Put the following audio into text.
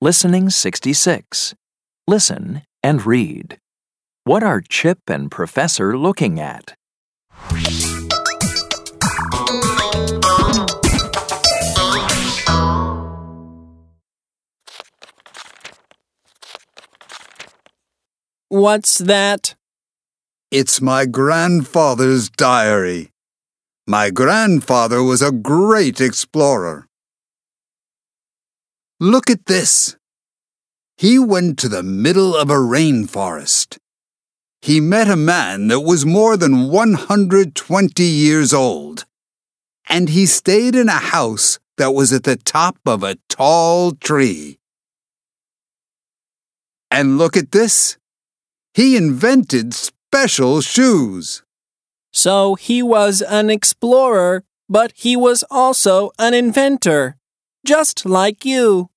Listening 66. Listen and read. What are Chip and Professor looking at? What's that? It's my grandfather's diary. My grandfather was a great explorer. Look at this. He went to the middle of a rainforest. He met a man that was more than 120 years old, and he stayed in a house that was at the top of a tall tree. And look at this. He invented special shoes. So he was an explorer, but he was also an inventor, just like you.